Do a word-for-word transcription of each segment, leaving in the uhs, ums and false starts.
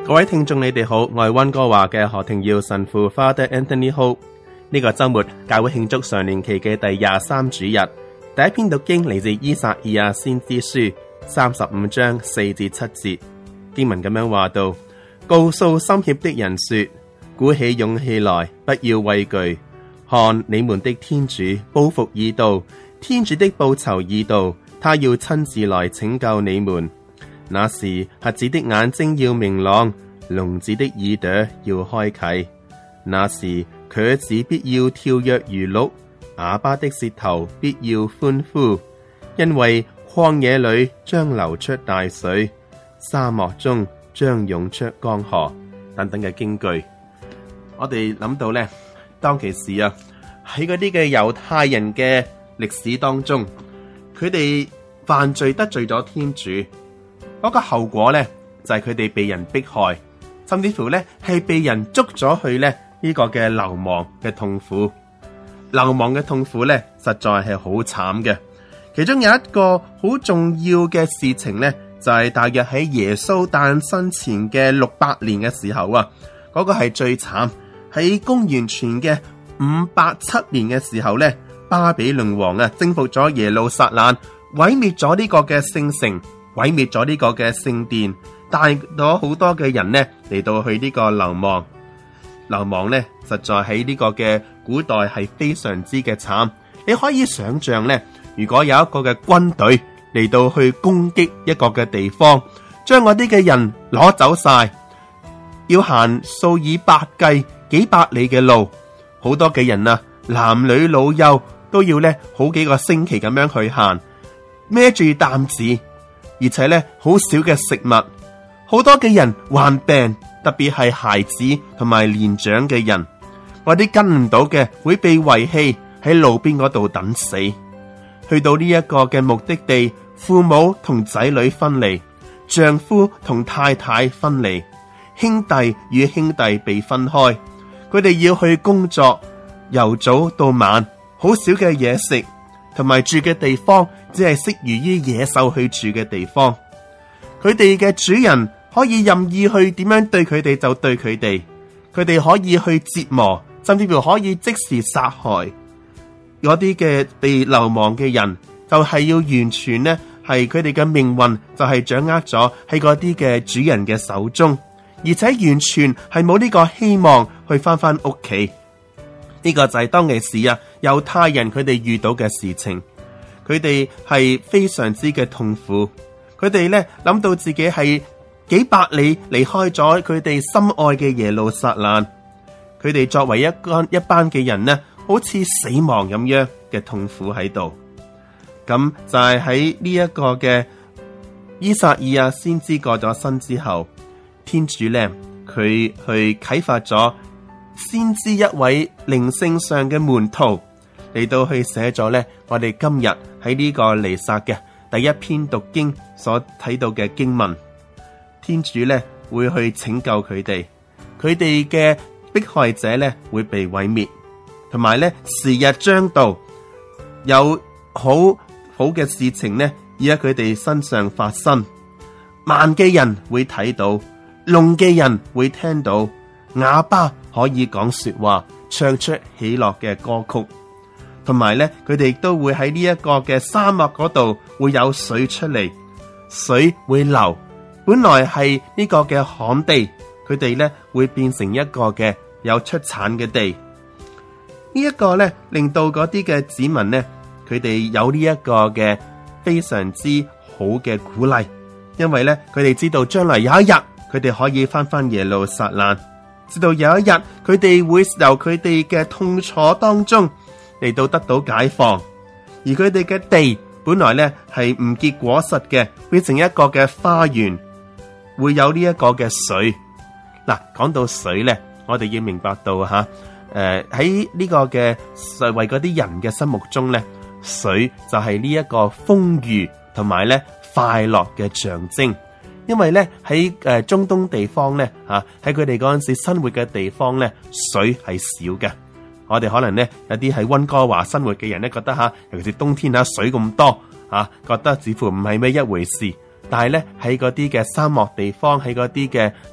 各位聽眾你哋好，我係溫哥華嘅何庭耀神父 Father Anthony Ho。呢個周末教會慶祝常年期嘅第廿三主日，第一篇讀經嚟自依撒意亞先知書三十五章四至七節，經文咁樣話道：告訴心怯的人說，鼓起勇氣來，不要畏懼。看你們的天主報復已到，天主的報酬已到，他要親自來拯救你們。那時瞎子的眼睛要明朗，聾子的耳朵要開啟。那時瘸子必要跳躍如鹿，啞巴的舌頭必要歡呼，因為曠野裏將流出大水，沙漠中將湧出江河。等等嘅經句，我哋諗到呢，當其時啊，喺嗰啲嘅猶太人嘅歷史當中，佢哋犯罪得罪咗天主，嗰個後果呢，就係佢哋被人迫害，甚至乎呢係被人捉咗去呢呢個嘅流亡嘅痛苦。流亡嘅痛苦呢，實在係好慘嘅。其中有一個好重要嘅事情呢，就係大約喺耶穌誕生前嘅六百年嘅時候啊，嗰個係最慘。喺公元前嘅五百七年嘅時候呢，巴比倫王啊征服咗耶路撒冷，毀滅咗呢個嘅聖城，毀滅咗呢個嘅聖殿，帶咗好多嘅人呢嚟到去呢個流亡。流亡呢，實在喺呢個嘅古代係非常之嘅慘。你可以想象呢，如果有一個嘅軍隊嚟到去攻擊一個嘅地方，將嗰啲嘅人攞走晒，要行數以百計幾百里嘅路，好多嘅人啊，男女老幼都要呢好幾個星期咁樣去行，孭住擔子，而且呢好少嘅食物，好多嘅人患病，特別係孩子同埋年長嘅人，嗰啲跟唔到嘅會被遺棄喺路邊嗰度等死。去到呢一個嘅目的地，父母同仔女分離，丈夫同太太分離，兄弟與兄弟被分開，佢哋要去工作，由早到晚，好少嘅嘢食，同埋住嘅地方只係適宜於野獸去住嘅地方。佢哋嘅主人可以任意去點樣對佢哋就對佢哋，佢哋可以去折磨，甚至乎可以即時殺害。嗰啲嘅被流亡嘅人，就係要完全呢，係佢哋嘅命運就係掌握咗喺嗰啲嘅主人嘅手中，而且完全係冇呢個希望去翻翻屋企。呢個就係當其時啊，猶太人佢哋遇到嘅事情，佢哋係非常之嘅痛苦。佢哋呢諗到自己係幾百里離開咗佢哋心愛嘅耶路撒冷，佢哋作為一班一班嘅人呢，好似死亡咁樣嘅痛苦喺度。咁就係喺呢一個嘅依撒意亞先知過咗身之後，天主呢，佢去啟發咗先知一位靈性上嘅門徒嚟到去寫咗呢，我哋今日喺呢個彌撒嘅第一篇讀經所睇到嘅經文。天主呢會去拯救佢哋，佢哋嘅迫害者呢會被毀滅，同埋呢時日將到，有好好嘅事情呢而喺佢哋身上發生。盲嘅人會睇到，聾嘅人會聽到，啞巴可以講說話，唱出喜樂嘅歌曲，同埋呢佢哋都會喺呢一個嘅沙漠嗰度會有水出嚟，水會流。本來係呢個嘅旱地，佢哋呢會變成一個嘅有出產嘅地。呢、這、一個呢令到嗰啲嘅子民呢，佢哋有呢一個嘅非常之好嘅鼓勵，因為呢佢哋知道將來有一日佢哋可以翻翻耶路撒冷，知道有一日佢哋會由佢哋嘅痛楚當中嚟到得到解放，而佢哋嘅地本來呢係唔結果實嘅，變成一個嘅花園。會有呢一個嘅水。嗱，講到水咧，我哋要明白到吓，誒喺呢個嘅為嗰啲人嘅心目中咧，水就係呢一個豐裕同埋咧快樂嘅象徵。因為咧喺誒中東地方咧吓，喺佢哋嗰陣時生活嘅地方咧，水係少嘅。我哋可能咧有啲喺溫哥華生活嘅人咧，覺得吓，尤其是冬天吓水咁多吓，覺得似乎唔係咩一回事。但係咧喺嗰啲嘅沙漠地方，喺嗰啲嘅啊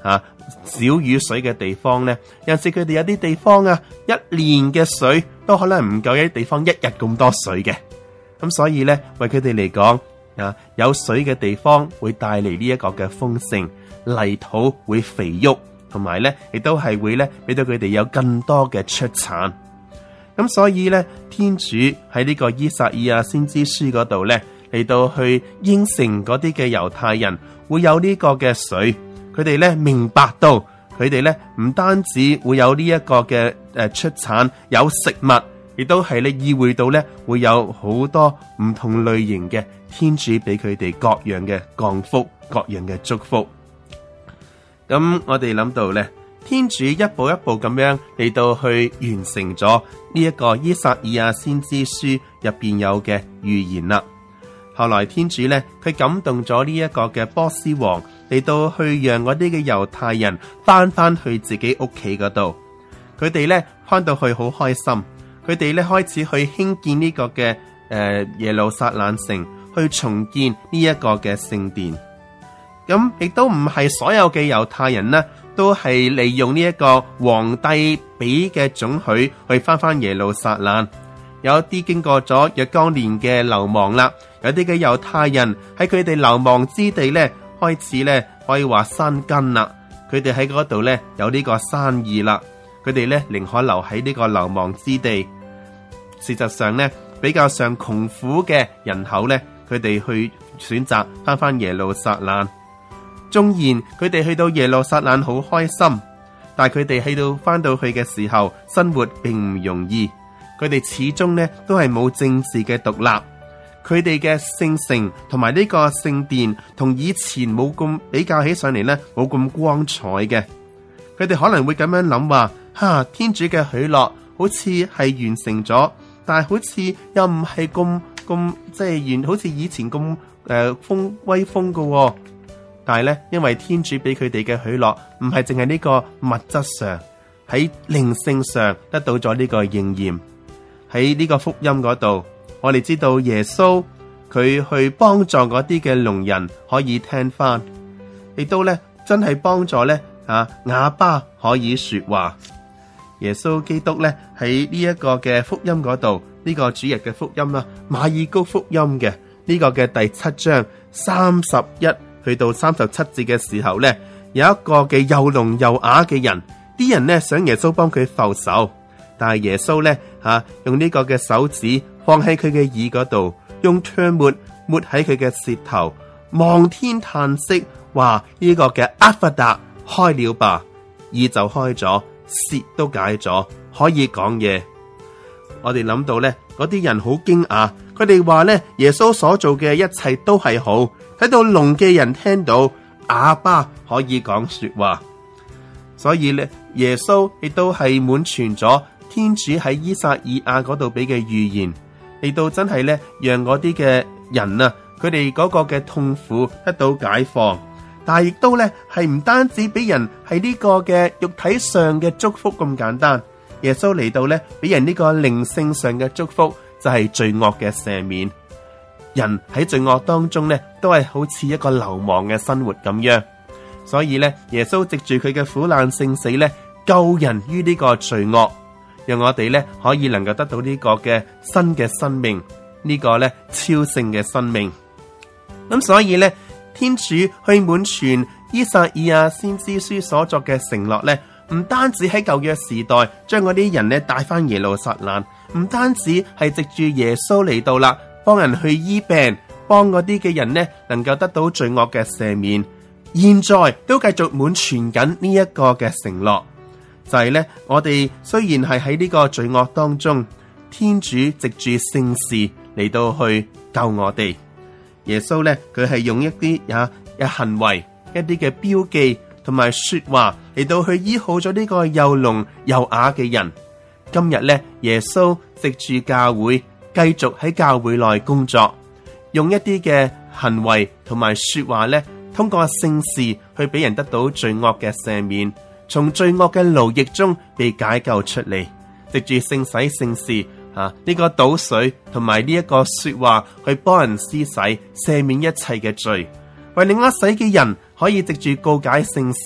少雨水嘅地方呢，有陣時佢哋有啲地方啊，一年嘅水都可能唔夠一啲地方一日咁多水嘅。咁所以呢，為佢哋嚟講啊，有水嘅地方會帶嚟呢一個嘅豐盛，泥土會肥沃，同埋呢亦都係會呢俾到佢哋有更多嘅出產。咁所以呢，天主喺呢個依撒意亞先知書嗰度呢，嚟到去應承嗰啲嘅猶太人會有呢個嘅水，佢哋呢明白到佢哋呢唔單止會有呢一個嘅誒出產，有食物，亦都係你意會到呢會有好多唔同類型嘅天主俾佢哋各樣嘅降福，各樣嘅祝福。咁我哋諗到呢，天主一步一步咁樣嚟到去完成咗呢一個依撒意亞先知書入邊有嘅預言啦。後來天主呢，佢感動咗呢一個嘅波斯王嚟到去讓嗰啲嘅猶太人翻翻去自己屋企嗰度，佢哋呢翻到去好開心，佢哋呢開始去興建呢個嘅誒、呃、耶路撒冷城，去重建呢一個嘅聖殿。咁亦都唔係所有嘅猶太人呢，都係利用呢一個皇帝俾嘅准許去翻翻耶路撒冷。有啲經過咗若干年嘅流亡啦，有啲嘅猶太人喺佢哋流亡之地呢，開始呢可以話生根啦。佢哋喺嗰度呢有呢個生意啦，佢哋呢寧可留喺呢個流亡之地。事實上呢，比較上窮苦嘅人口呢，佢哋去選擇翻翻耶路撒冷。縱然佢哋去到耶路撒冷好開心，但係佢哋去到翻到去嘅時候，生活並唔容易。佢哋始終呢都係冇政治嘅獨立，佢哋嘅聖城同埋呢個聖殿同以前冇咁比較起上嚟呢，冇咁光彩嘅。佢哋可能會咁樣諗話：哈，天主嘅許諾好似係完成咗，但係好似又唔係咁咁即係完，好似以前咁誒風威風噶、哦。但係咧，因為天主俾佢哋嘅許諾唔係淨係呢個物質上，喺靈性上得到咗呢個應驗。喺呢個福音嗰度，我哋知道耶穌佢去幫助嗰啲嘅聾人可以聽翻，亦都咧真係幫助咧啊啞巴可以說話。耶穌基督咧喺呢一個嘅福音嗰度，呢、這個主日嘅福音啦，馬爾谷福音嘅呢、這個嘅第七章三十一。去到三十七節嘅時候呢，有一個嘅又聾又啞嘅人，啲人呢想耶穌幫佢覆手，但係耶穌呢，吓、啊、用呢個嘅手指放喺佢嘅耳嗰度，用唾沫抹喺佢嘅舌頭，望天嘆息，話呢個嘅阿弗達開了吧，耳就開咗，舌都解咗，可以講嘢。我哋諗到呢，嗰啲人好驚訝，佢哋話呢，耶穌所做嘅一切都係好。睇到聾嘅人聽到，啞巴可以講說話，所以咧耶穌亦都係滿全咗天主喺依撒意亞嗰度俾嘅預言，亦都真係咧讓嗰啲嘅人啊，佢哋嗰個嘅痛苦得到解放，但係亦都咧係唔單止俾人係呢個嘅肉體上嘅祝福咁簡單，耶穌嚟到咧俾人呢個靈性上嘅祝福，就係罪惡嘅赦免。人喺罪惡當中咧，都係好似一個流亡嘅生活咁樣，所以咧，耶穌藉住佢嘅苦難聖死咧，救人於呢個罪惡，讓我哋咧可以能夠得到呢個嘅新嘅生命，呢個咧超性嘅生命。咁所以咧，天主去滿全依撒意亞先知書所作嘅承諾咧，唔單止喺舊約時代將嗰啲人咧帶翻耶路撒冷，唔單止係藉住耶穌嚟到啦。幫人去醫病，幫嗰啲嘅人呢，能夠得到罪惡嘅赦免。現在都繼續滿全緊呢一個嘅承諾，就係、是、呢，我哋雖然係喺呢個罪惡當中，天主藉住聖事嚟到去救我哋。耶穌呢，佢係用一啲呀嘅行為、一啲嘅標記同埋說話嚟到去醫好咗呢個又聾又啞嘅人。今日呢，耶穌藉住教會。繼續喺教會內工作，用一啲嘅行為同埋說話咧，通過聖事去俾人得到罪惡嘅赦免，從罪惡嘅奴役中被解救出嚟。藉住聖洗聖事啊，呢個倒水同埋呢一個說話去幫人施洗，赦免一切嘅罪。為另一洗嘅人可以藉住告解聖事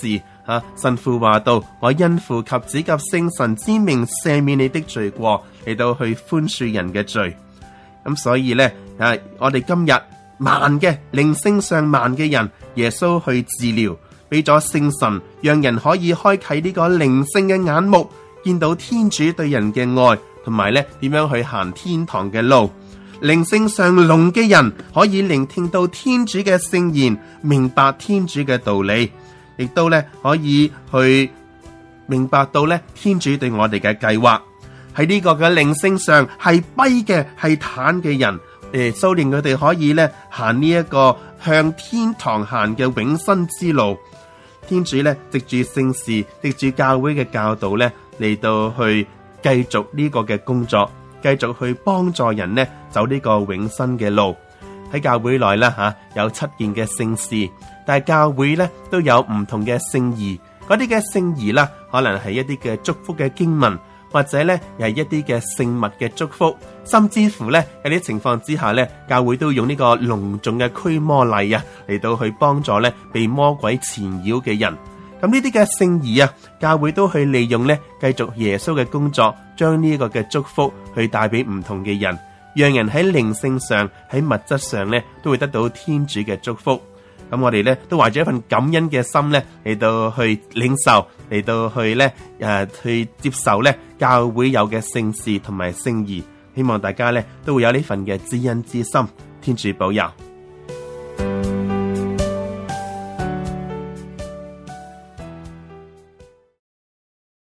啊，神父話到，我因父及子及聖神之名赦免你的罪過，嚟到去寬恕人嘅罪。咁所以咧，啊，我哋今日盲嘅靈性上盲嘅人，耶穌去治療，俾咗聖神，讓人可以開啟呢個靈性嘅眼目，見到天主對人嘅愛，同埋咧點樣去行天堂嘅路。靈性上聾嘅人可以聆聽到天主嘅聖言，明白天主嘅道理，亦都咧可以去明白到咧天主對我哋嘅計劃。喺呢個嘅靈性上係跛嘅係癱嘅人，誒，修煉佢哋可以咧行呢一個向天堂行嘅永生之路。天主咧藉住聖事，藉住教會嘅教導咧嚟到去繼續呢個嘅工作，繼續去幫助人呢走呢個永生嘅路。喺教會內咧吓有七件嘅聖事，但係教會咧都有唔同嘅聖儀。嗰啲嘅聖儀啦，可能係一啲嘅祝福嘅經文，或者咧又係一啲嘅聖物嘅祝福，甚至乎咧有啲情況之下咧，教會都用呢個隆重嘅驅魔禮啊嚟到去幫助咧被魔鬼纏繞嘅人。咁呢啲嘅聖儀啊，教會都去利用咧繼續耶穌嘅工作，將呢個嘅祝福去帶俾唔同嘅人，讓人喺靈性上喺物質上咧都會得到天主嘅祝福。咁我哋咧都懷住一份感恩嘅心咧嚟到去領受，嚟到去咧誒、呃、去接受咧教會有嘅聖事同埋聖儀。希望大家咧都會有呢份嘅知恩之心。天主保佑。